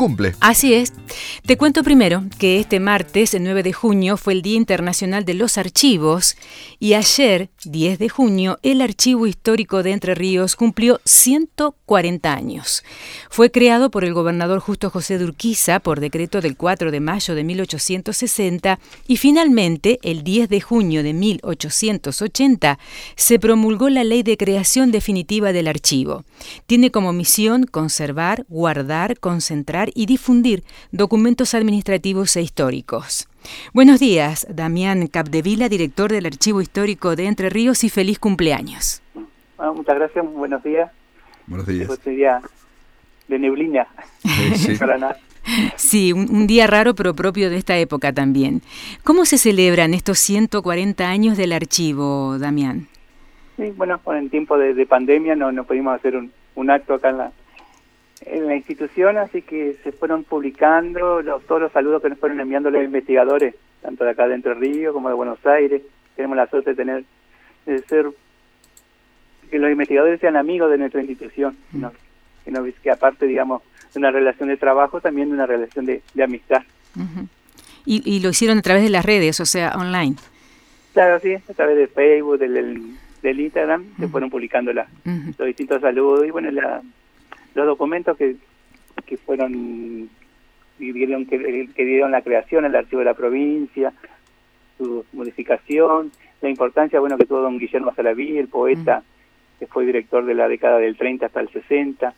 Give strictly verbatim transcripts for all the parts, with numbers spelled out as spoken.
cumple. Así es. Te cuento primero que este martes, el nueve de junio, fue el Día Internacional de los Archivos y ayer, diez de junio, el Archivo Histórico de Entre Ríos cumplió ciento cuarenta años. Fue creado por el gobernador Justo José de Urquiza por decreto del cuatro de mayo de mil ochocientos sesenta y finalmente, el diez de junio de mil ochocientos ochenta, se promulgó la Ley de Creación Definitiva del Archivo. Tiene como misión conservar, guardar, concentrar y difundir documentos administrativos e históricos. Buenos días, Damián Capdevila, director del Archivo Histórico de Entre Ríos, y feliz cumpleaños. Bueno, muchas gracias, muy buenos días. Buenos días. Este día de neblina. Sí, sí. Para nada. Sí, un, un día raro pero propio de esta época también. ¿Cómo se celebran estos ciento cuarenta años del archivo, Damián? Sí, bueno, con el tiempo de, de pandemia no, no pudimos hacer un, un acto acá en la, en la institución, así que se fueron publicando los, todos los saludos que nos fueron enviando los investigadores, tanto de acá de Entre Ríos como de Buenos Aires. Tenemos la suerte de tener, de ser, que los investigadores sean amigos de nuestra institución, mm. ¿no? Que, no, que aparte, digamos, de una relación de trabajo, también de una relación de, de amistad. Uh-huh. y, y lo hicieron a través de las redes, o sea, online. Claro, sí, a través de Facebook, del, del, del Instagram, uh-huh. se fueron publicando la, uh-huh. los distintos saludos y bueno, la, los documentos que, que fueron, que dieron, que, que dieron la creación al archivo de la provincia, su modificación, la importancia, bueno, que tuvo don Guillermo Salaví, el poeta, uh-huh. que fue director de la década del treinta hasta el sesenta,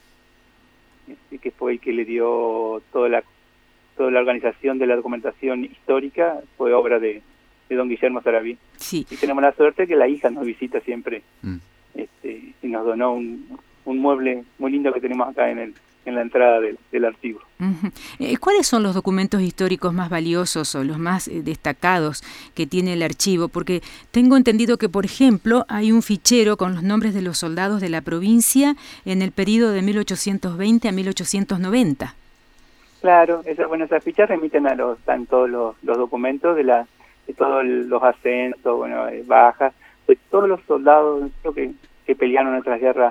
y que fue el que le dio toda la toda la organización de la documentación histórica, fue obra de, de don Guillermo Salaví. Sí. Y tenemos la suerte que la hija nos visita siempre, mm. este, y nos donó un, un mueble muy lindo que tenemos acá en el en la entrada del, del archivo. Uh-huh. Eh, ¿Cuáles son los documentos históricos más valiosos o los más eh, destacados que tiene el archivo? Porque tengo entendido que, por ejemplo, hay un fichero con los nombres de los soldados de la provincia en el periodo de mil ochocientos veinte a mil ochocientos noventa. Claro, esa, bueno, esas fichas remiten a los, están todos los, los documentos de, la, de todos los ascensos, bueno, eh, bajas, de todos los soldados creo que, que pelearon en otras guerras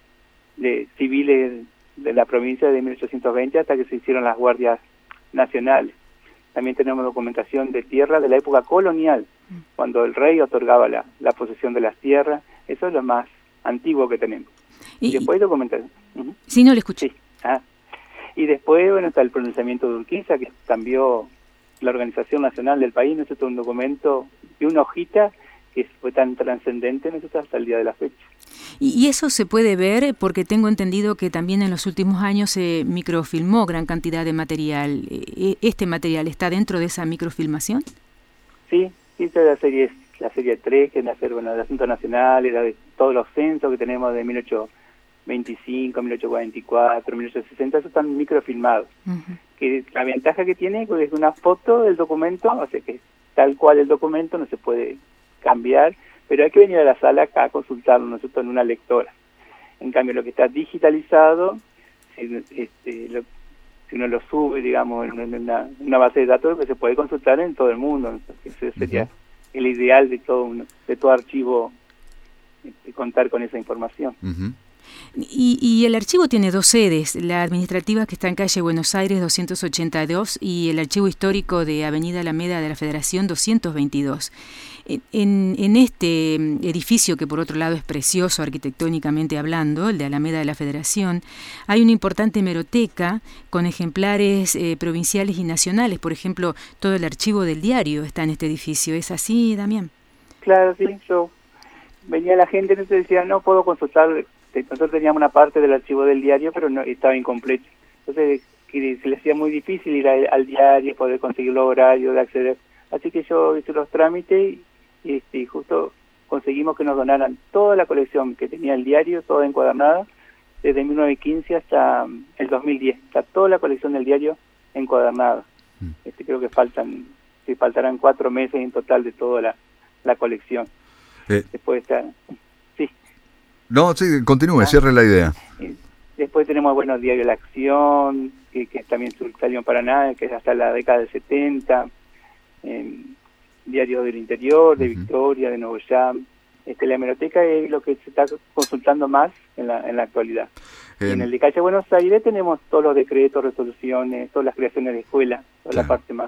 de civiles de la provincia de mil ochocientos veinte hasta que se hicieron las guardias nacionales. También tenemos documentación de tierra de la época colonial, cuando el rey otorgaba la, la posesión de las tierras. Eso es lo más antiguo que tenemos. Y, y después documentación. Uh-huh. Sí, no le escuché. Sí. Ah. Y después, bueno, está el pronunciamiento de Urquiza, que cambió la organización nacional del país. Nosotros es un documento y una hojita que fue tan trascendente nosotros hasta el día de la fecha. Y eso se puede ver porque tengo entendido que también en los últimos años se microfilmó gran cantidad de material. ¿Este material está dentro de esa microfilmación? Sí, sí, esta es la serie, la serie tres, que es la serie, bueno, de Asuntos Nacionales, la de todos los censos que tenemos de mil ochocientos veinticinco, mil ochocientos cuarenta y cuatro, mil ochocientos sesenta, esos están microfilmados. Uh-huh. Que la ventaja que tiene es una foto del documento, o sea que tal cual el documento no se puede cambiar, pero hay que venir a la sala acá a consultarlo nosotros en una lectora. En cambio, lo que está digitalizado, si, este, lo, si uno lo sube, digamos, en una, una base de datos, que se puede consultar en todo el mundo. Entonces, ese sería uh-huh. el ideal de todo un, de todo archivo, este, contar con esa información. Uh-huh. Y, y el archivo tiene dos sedes, la administrativa que está en calle Buenos Aires doscientos ochenta y dos y el archivo histórico de Avenida Alameda de la Federación doscientos veintidós. En, en este edificio, que por otro lado es precioso arquitectónicamente hablando, el de Alameda de la Federación, hay una importante hemeroteca con ejemplares eh, provinciales y nacionales. Por ejemplo, todo el archivo del diario está en este edificio. ¿Es así, Damián? Claro, sí. Yo venía la gente y nos decía, no puedo consultar. Nosotros teníamos una parte del archivo del diario, pero no estaba incompleto. Entonces, que se le hacía muy difícil ir a, al diario, poder conseguir los horarios de acceder. Así que yo hice los trámites y, y, y justo conseguimos que nos donaran toda la colección que tenía el diario, toda encuadernada, desde mil novecientos quince hasta el dos mil diez. Está toda la colección del diario encuadernada. Mm. Este, creo que faltan, sí, faltarán cuatro meses en total de toda la, la colección. Eh. Después está... No, sí, continúe, ah, cierre la idea. Después tenemos, bueno, Diario La Acción, que, que también salió en Paraná, que es hasta la década del setenta, eh, Diario del Interior, de uh-huh. Victoria, de Nuevo Yam. Este, la hemeroteca es lo que se está consultando más en la, en la actualidad. Eh, en el de Calle Buenos Aires tenemos todos los decretos, resoluciones, todas las creaciones de escuela, toda claro. la parte más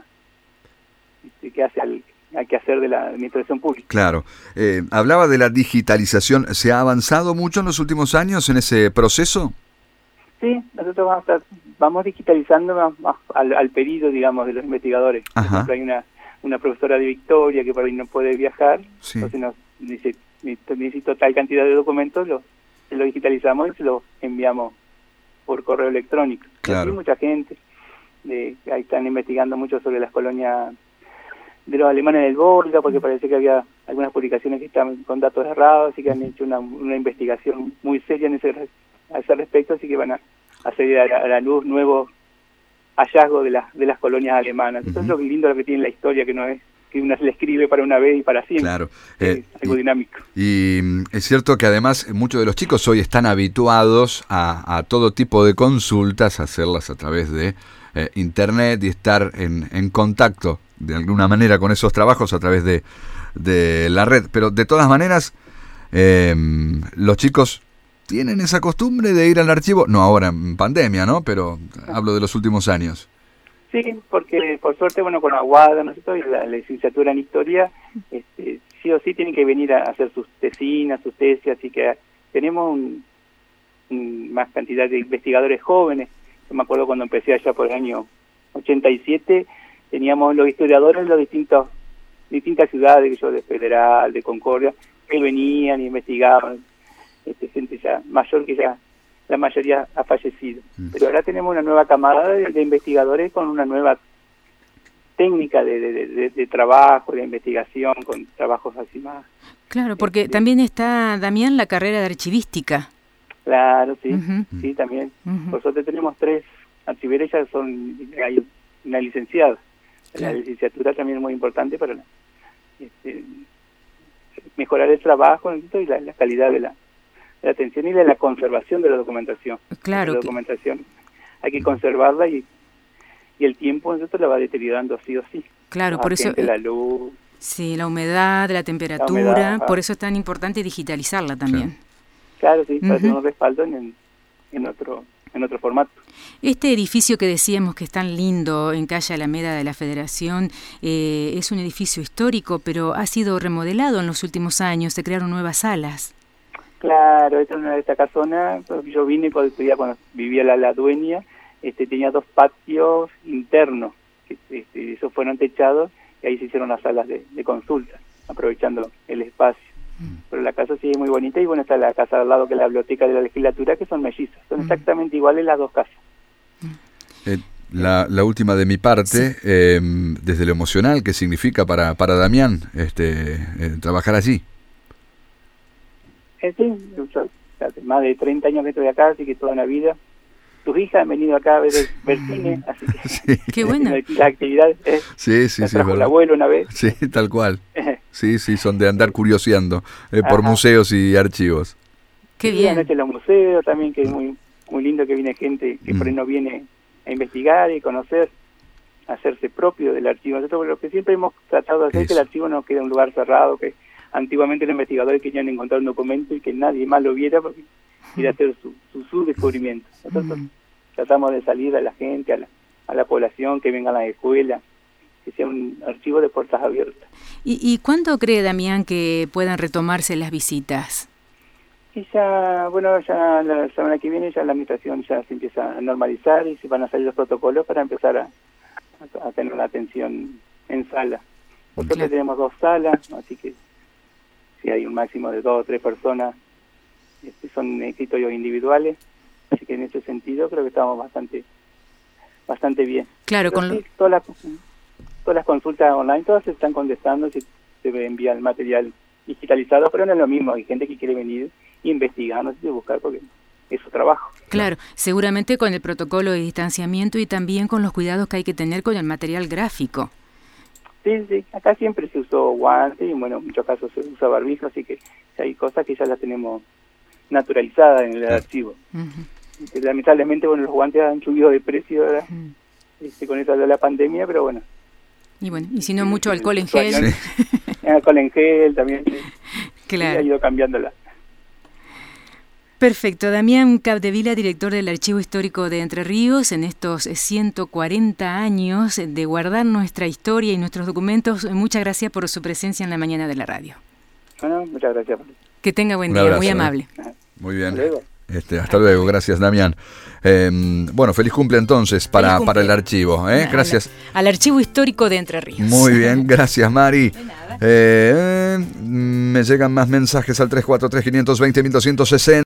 que hace al, hay que hacer de la administración pública. Claro. Eh, hablaba de la digitalización. ¿Se ha avanzado mucho en los últimos años en ese proceso? Sí, nosotros vamos, a, vamos digitalizando más, más al, al pedido, digamos, de los investigadores. Por ejemplo, hay una, una profesora de Victoria que por ahí no puede viajar, sí. entonces nos dice, necesito tal cantidad de documentos, lo, lo digitalizamos y se lo enviamos por correo electrónico. Claro. Y mucha gente, de, ahí están investigando mucho sobre las colonias de los alemanes del Volga, porque parece que había algunas publicaciones que estaban con datos errados, así que han hecho una, una investigación muy seria en ese, a ese respecto, así que van a hacer a la, a la luz nuevos hallazgos de las de las colonias alemanas. Uh-huh. Eso es lo lindo lo que tiene la historia, que no es que una se le escribe para una vez y para siempre. Claro. Eh, es algo y, dinámico. Y es cierto que además muchos de los chicos hoy están habituados a, a todo tipo de consultas, a hacerlas a través de eh, internet y estar en, en contacto de alguna manera con esos trabajos a través de, de la red. Pero de todas maneras, eh, los chicos tienen esa costumbre de ir al archivo, no ahora en pandemia, ¿no? Pero hablo de los últimos años. Sí, porque por suerte, bueno, con Aguada, nosotros, la, la licenciatura en Historia, este, sí o sí tienen que venir a hacer sus tesinas, sus tesis, así que tenemos un, un, más cantidad de investigadores jóvenes. Yo me acuerdo cuando empecé allá por el año ochenta y siete, teníamos los historiadores de las distintas, distintas ciudades, yo de Federal, de Concordia, que venían y investigaban, este, gente ya mayor que ya la mayoría ha fallecido. Mm. Pero ahora tenemos una nueva camada de, de investigadores con una nueva técnica de, de, de, de trabajo, de investigación, con trabajos así más. Claro, porque este, también está, Damián, la carrera de archivística. Claro, sí, uh-huh. sí, también. Uh-huh. Por suerte tenemos tres archiveros, ya son, hay una licenciada. Claro. La licenciatura también es muy importante para este, mejorar el trabajo y la, la calidad de la, de la atención y de la conservación de la documentación. Claro. La documentación hay que conservarla y, y el tiempo nosotros la va deteriorando sí o sí. Claro, Los por eso... La luz. Sí, la humedad, la temperatura, la humedad, por eso es tan importante digitalizarla también. Sí. Claro, sí, para uh-huh. tener un respaldo en, en otro... en otro formato. Este edificio que decíamos que es tan lindo en calle Alameda de la Federación eh, es un edificio histórico, pero ha sido remodelado en los últimos años, se crearon nuevas salas. Claro, esta es una de esta casona, yo vine cuando, cuando vivía la, la dueña, este, tenía dos patios internos, que este, esos fueron techados y ahí se hicieron las salas de, de consulta, aprovechando el espacio. Pero la casa sigue muy bonita y bueno, está la casa al lado que es la biblioteca de la legislatura, que son mellizas, son exactamente iguales las dos casas. Eh, la, la última de mi parte, sí. eh, desde lo emocional, ¿qué significa para para Damián este eh, trabajar allí? Eh, sí, yo, hace más de treinta años que estoy acá, así que toda una vida. Tus hijas han venido acá a ver, ver cine, así que... Sí. ¡Qué buena! La actividad es... Sí, sí, la sí. trajo el abuelo una vez. Sí, tal cual. Sí, sí, son de andar curioseando eh, por museos y archivos. ¡Qué sí, bien! Anoche en los museos también, que es muy muy lindo que viene gente que mm. por ahí no viene a investigar y conocer, a hacerse propio del archivo. Nosotros lo que siempre hemos tratado de hacer es que el archivo no quede en un lugar cerrado, que antiguamente los investigadores querían encontrar un documento y que nadie más lo viera porque ir a hacer su, su, su descubrimiento. Nosotros mm. tratamos de salir a la gente, a la, a la población, que vengan a las escuelas, que sea un archivo de puertas abiertas. ¿Y, y cuándo cree Damián que puedan retomarse las visitas? Y ya, bueno, ya la semana que viene ya la administración ya se empieza a normalizar y se van a salir los protocolos para empezar a, a, a tener la atención en sala. Nosotros claro. tenemos dos salas, así que si hay un máximo de dos o tres personas, este, son escritorios individuales, así que en ese sentido creo que estamos bastante bastante bien. Claro, Pero con sí, lo... todas las todas las consultas online, todas se están contestando, se, se envía el material digitalizado, pero no es lo mismo, hay gente que quiere venir e investigar, no sé si buscar porque es su trabajo. Claro, seguramente con el protocolo de distanciamiento y también con los cuidados que hay que tener con el material gráfico. Sí, sí, acá siempre se usó guantes y bueno, en muchos casos se usa barbijo, así que hay cosas que ya las tenemos naturalizadas en el sí. archivo. Uh-huh. Lamentablemente, bueno, los guantes han subido de precio ahora, uh-huh. este, con eso de la pandemia, pero bueno. Y bueno, y si no, mucho sí, alcohol en gel. Sí. Alcohol en gel también. Claro. Ha ido cambiándola. Perfecto. Damián Capdevila, director del Archivo Histórico de Entre Ríos, en estos ciento cuarenta años de guardar nuestra historia y nuestros documentos, muchas gracias por su presencia en la mañana de la radio. Bueno, muchas gracias. Que tenga buen Un día, abrazo, muy ¿eh? amable. Muy bien. Hasta luego. Este, hasta luego, gracias Damián. Eh, bueno, feliz cumple entonces para, Feliz cumple. para el archivo, ¿eh? Gracias. Al Archivo Histórico de Entre Ríos. Muy bien, gracias Mari. De nada. Eh, me llegan más mensajes al tres cuatro tres, cinco dos cero, uno dos seis cero.